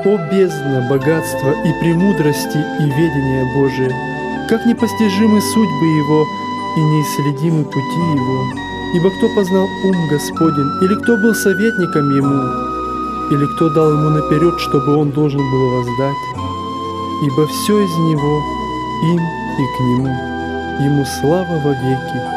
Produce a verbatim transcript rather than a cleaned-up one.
О бездна богатства и премудрости и ведения Божия! Как непостижимы судьбы Его и неисследимы пути Его! Ибо кто познал ум Господень, или кто был советником Ему, или кто дал Ему наперед, чтобы Он должен был воздать? Ибо все из Него, им и к Нему, Ему слава во веки.